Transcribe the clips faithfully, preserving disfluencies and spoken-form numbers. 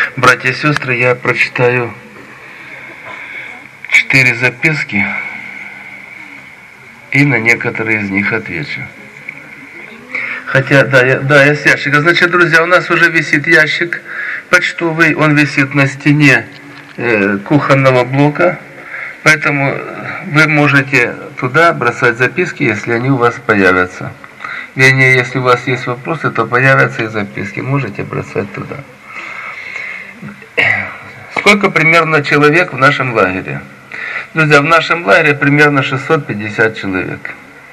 Братья и сестры, я прочитаю четыре записки и на некоторые из них отвечу. Хотя, да, я, да, я с ящика. Значит, друзья, у нас уже висит ящик почтовый, он висит на стене э, кухонного блока, поэтому вы можете туда бросать записки, если они у вас появятся. Вернее, если у вас есть вопросы, то появятся и записки, можете бросать туда. Сколько примерно человек в нашем лагере? Друзья, в нашем лагере примерно шестьсот пятьдесят человек.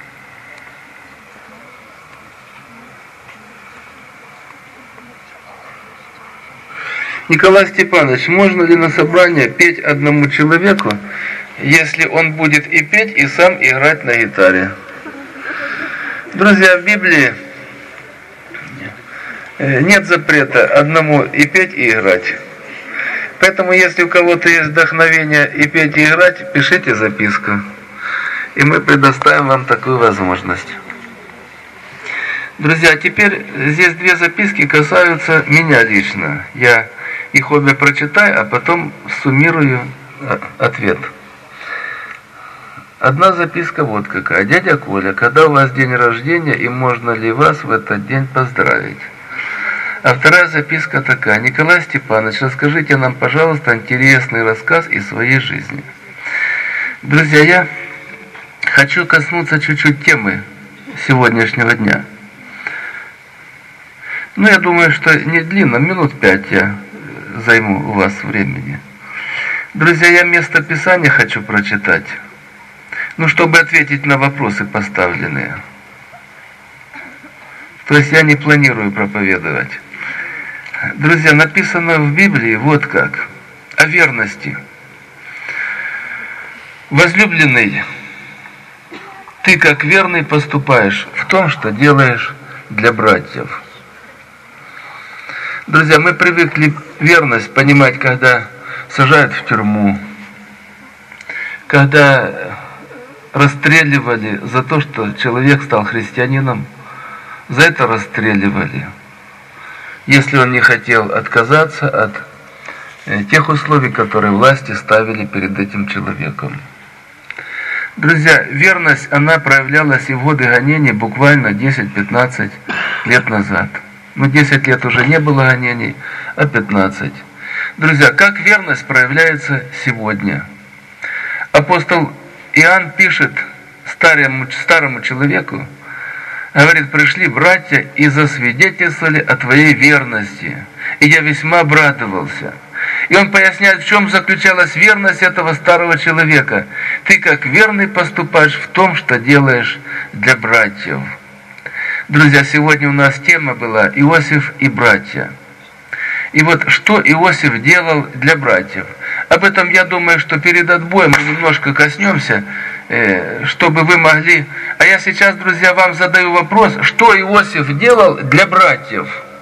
Николай Степанович, можно ли на собрание петь одному человеку, если он будет и петь, и сам играть на гитаре? Друзья, в Библии нет запрета одному и петь, и играть. Поэтому, если у кого-то есть вдохновение и петь, и играть, пишите записку, и мы предоставим вам такую возможность. Друзья, теперь здесь две записки касаются меня лично. Я их обе прочитаю, а потом суммирую ответ. Одна записка вот какая. Дядя Коля, когда у вас день рождения, и можно ли вас в этот день поздравить? А вторая записка такая. Николай Степанович, расскажите нам, пожалуйста, интересный рассказ из своей жизни. Друзья, я хочу коснуться чуть-чуть темы сегодняшнего дня. Ну, я думаю, что не длинно, минут пять я займу у вас времени. Друзья, я место Писания хочу прочитать, ну, чтобы ответить на вопросы поставленные. То есть я не планирую проповедовать. Друзья, написано в Библии вот как. О верности. Возлюбленный, ты как верный поступаешь в том, что делаешь для братьев. Друзья, мы привыкли верность понимать, когда сажают в тюрьму, когда расстреливали за то, что человек стал христианином, за это расстреливали, если он не хотел отказаться от тех условий, которые власти ставили перед этим человеком. Друзья, верность, она проявлялась и в годы гонений буквально десять-пятнадцать лет назад. Но десять лет уже не было гонений, а пятнадцать. Друзья, как верность проявляется сегодня? Апостол Иоанн пишет старому, старому человеку, говорит, пришли братья и засвидетельствовали о твоей верности, и я весьма обрадовался. И он поясняет, в чем заключалась верность этого старого человека. Ты как верный поступаешь в том, что делаешь для братьев. Друзья, сегодня у нас тема была Иосиф и братья. И вот что Иосиф делал для братьев. Об этом, я думаю, что перед отбоем мы немножко коснемся, чтобы вы могли... А я сейчас, друзья, вам задаю вопрос, что Иосиф делал для братьев.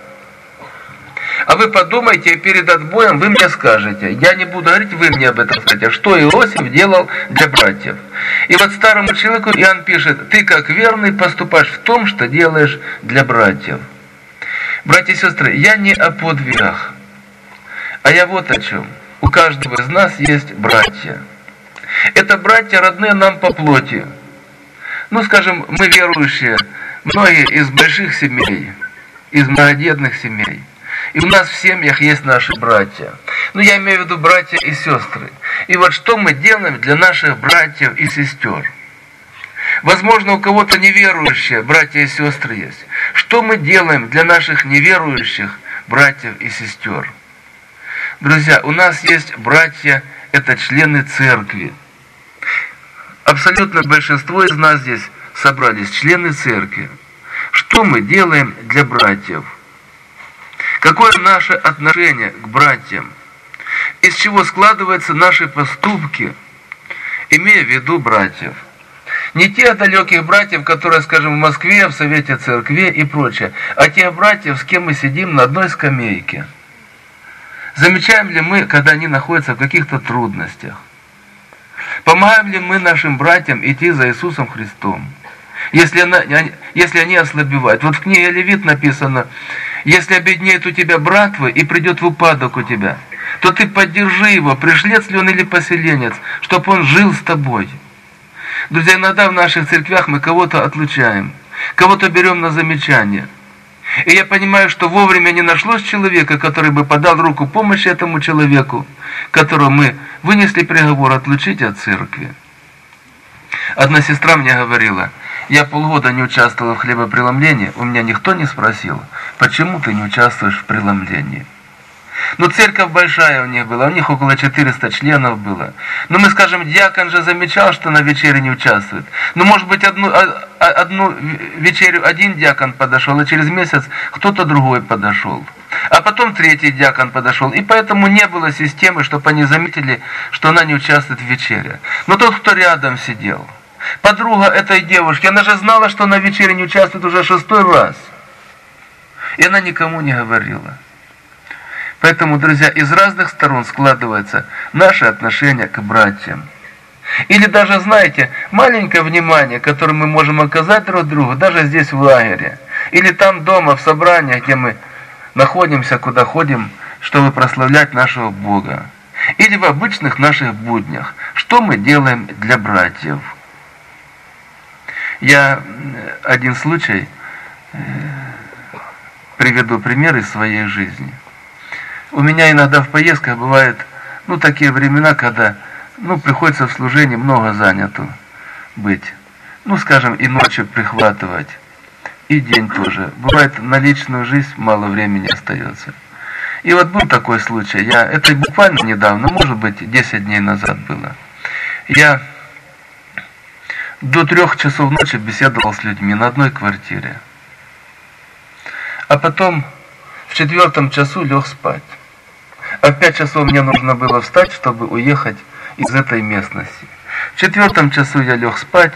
А вы подумайте, и перед отбоем вы мне скажете. Я не буду говорить, вы мне об этом скажете. Что Иосиф делал для братьев. И вот старому человеку Иоанн пишет, ты как верный поступаешь в том, что делаешь для братьев. Братья и сестры, я не о подвигах, а я вот о чем. У каждого из нас есть братья. Это братья родные нам по плоти. Ну, скажем, мы верующие, многие из больших семей, из многодетных семей. И у нас в семьях есть наши братья. Ну, я имею в виду братья и сестры. И вот что мы делаем для наших братьев и сестер? Возможно, у кого-то неверующие братья и сестры есть. Что мы делаем для наших неверующих братьев и сестер? Друзья, у нас есть братья, это члены церкви. Абсолютно большинство из нас здесь собрались, члены церкви. Что мы делаем для братьев? Какое наше отношение к братьям? Из чего складываются наши поступки, имея в виду братьев? Не тех далеких братьев, которые, скажем, в Москве, в Совете Церкви и прочее, а тех братьев, с кем мы сидим на одной скамейке. Замечаем ли мы, когда они находятся в каких-то трудностях? Помогаем ли мы нашим братьям идти за Иисусом Христом? Если, она, если они ослабевают. Вот в книге Левит написано, Если обеднеет у тебя брат твой и придет в упадок у тебя, то ты поддержи его, пришлец ли он или поселенец, чтобы он жил с тобой. Друзья, иногда в наших церквях мы кого-то отлучаем, кого-то берем на замечание. И я понимаю, что вовремя не нашлось человека, который бы подал руку помощи этому человеку, которого мы вынесли приговор отлучить от церкви. Одна сестра мне говорила: я полгода не участвовала в хлебопреломлении, у меня никто не спросил, почему ты не участвуешь в преломлении. Ну, церковь большая у них была, у них около четырёхсот членов было. Ну, мы скажем, диакон же замечал, что на вечере не участвует. Ну, может быть, одну, одну вечерю один диакон подошел, а через месяц кто-то другой подошел. А потом третий диакон подошел. И поэтому не было системы, чтобы они заметили, что она не участвует в вечере. Но тот, кто рядом сидел, подруга этой девушки, она же знала, что на вечере не участвует уже шестой раз. И она никому не говорила. Поэтому, друзья, из разных сторон складывается наше отношение к братьям. Или даже, знаете, маленькое внимание, которое мы можем оказать друг другу, даже здесь в лагере. Или там дома, в собраниях, где мы находимся, куда ходим, чтобы прославлять нашего Бога. Или в обычных наших буднях. Что мы делаем для братьев? Я один случай приведу пример из своей жизни. У меня иногда в поездках бывают, ну, такие времена, когда, ну, приходится в служении много занято быть. Ну, скажем, и ночью прихватывать, и день тоже. Бывает, на личную жизнь мало времени остается. И вот был такой случай. Я, это буквально недавно, может быть, десять дней назад было. Я до трех часов ночи беседовал с людьми на одной квартире. А потом в четвертом часу лег спать. А в пять часов мне нужно было встать, чтобы уехать из этой местности. В четвертом часу я лег спать,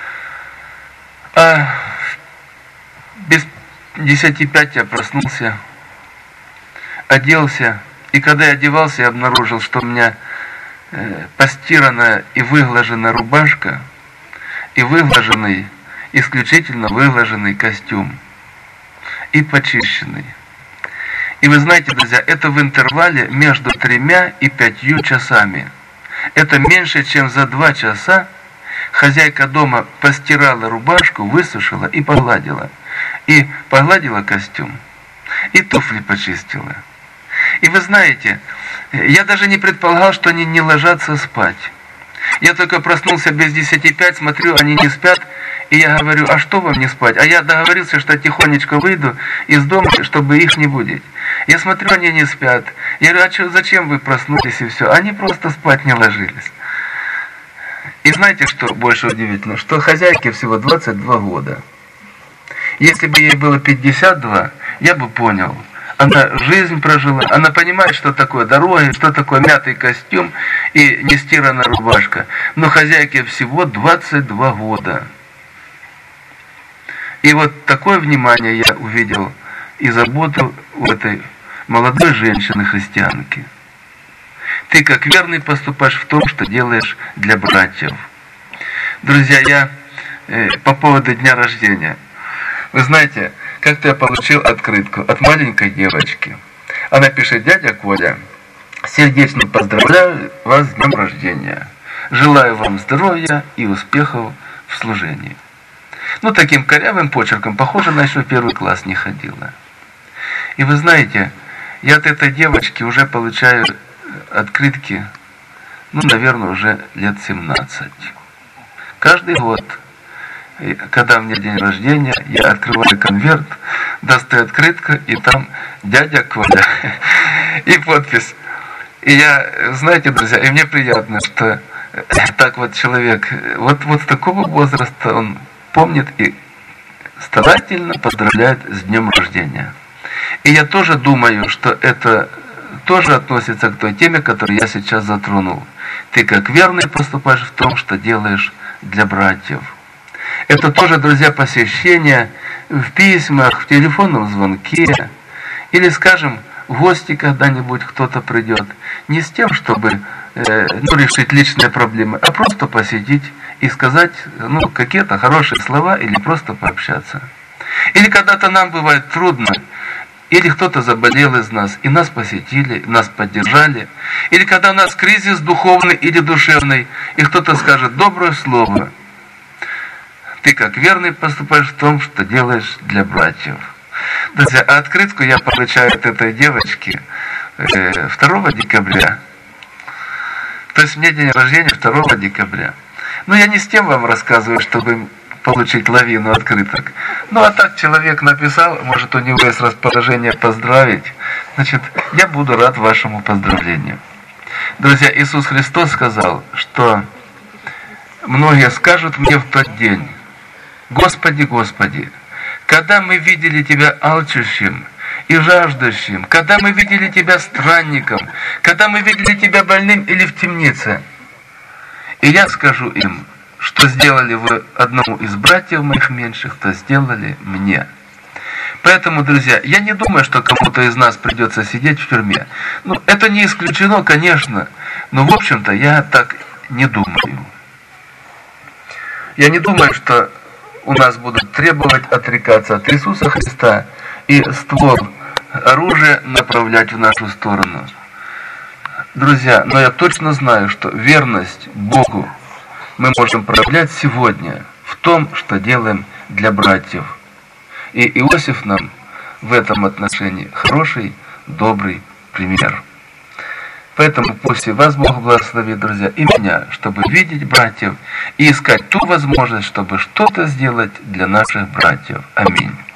а без десяти пять я проснулся, оделся, и когда я одевался, я обнаружил, что у меня э, постиранная и выглаженная рубашка, и выглаженный, исключительно выглаженный костюм, и почищенный. И вы знаете, друзья, это в интервале между тремя и пятью часами. Это меньше, чем за два часа хозяйка дома постирала рубашку, высушила и погладила. И погладила костюм, и туфли почистила. И вы знаете, я даже не предполагал, что они не ложатся спать. Я только проснулся без десяти пять, смотрю, они не спят, и я говорю: а что вам не спать? А я договорился, что тихонечко выйду из дома, чтобы их не будить. Я смотрю, они не спят. Я говорю: а что, зачем вы проснулись и все? Они просто спать не ложились. И знаете, что больше удивительно? Что хозяйке всего двадцать два года. Если бы ей было пятьдесят два, я бы понял. Она жизнь прожила, она понимает, что такое дороги, что такое мятый костюм и нестиранная рубашка. Но хозяйке всего двадцать два года. И вот такое внимание я увидел и заботу у этой молодой женщины-христианки. Ты как верный поступаешь в том, что делаешь для братьев. Друзья, я э, по поводу дня рождения. Вы знаете, как-то я получил открытку от маленькой девочки. Она пишет: дядя Коля, сердечно поздравляю вас с днем рождения. Желаю вам здоровья и успехов в служении. Ну, таким корявым почерком, похоже, она еще в первый класс не ходила. И вы знаете, я от этой девочки уже получаю открытки, ну, наверное, уже лет семнадцать. Каждый год, когда у меня день рождения, я открываю конверт, достаю открытку, и там дядя Коля, и подпись. И я, знаете, друзья, и мне приятно, что так вот человек, вот, вот с такого возраста он помнит и старательно поздравляет с днем рождения. И я тоже думаю, что это тоже относится к той теме, которую я сейчас затронул. Ты как верный поступаешь в том, что делаешь для братьев. Это тоже, друзья, посещение в письмах, в телефонном звонке, или, скажем, в гости когда-нибудь кто-то придет. Не с тем, чтобы э, ну, решить личные проблемы, а просто посидеть и сказать ну, какие-то хорошие слова или просто пообщаться. Или когда-то нам бывает трудно, или кто-то заболел из нас, и нас посетили, нас поддержали, или когда у нас кризис духовный или душевный, и кто-то скажет доброе слово, ты как верный поступаешь в том, что делаешь для братьев. Друзья, а открытку я получаю от этой девочки второго декабря. То есть мне день рождения второго декабря. Но я не с тем вам рассказываю, чтобы получить лавину открыток. Ну а так человек написал, может у него есть расположение поздравить. Значит, я буду рад вашему поздравлению. Друзья, Иисус Христос сказал, что многие скажут мне в тот день: Господи, Господи, когда мы видели Тебя алчущим и жаждущим, когда мы видели Тебя странником, когда мы видели Тебя больным или в темнице. И я скажу им: что сделали вы одному из братьев моих меньших, то сделали мне. Поэтому, друзья, я не думаю, что кому-то из нас придется сидеть в тюрьме. Ну, это не исключено, конечно, но, в общем-то, я так не думаю. Я не думаю, что у нас будут требовать отрекаться от Иисуса Христа и ствол оружия направлять в нашу сторону. Друзья, но я точно знаю, что верность Богу мы можем проявлять сегодня в том, что делаем для братьев. И Иосиф нам в этом отношении хороший, добрый пример. Поэтому пусть и вас Бог благословит, друзья, и меня, чтобы видеть братьев и искать ту возможность, чтобы что-то сделать для наших братьев. Аминь.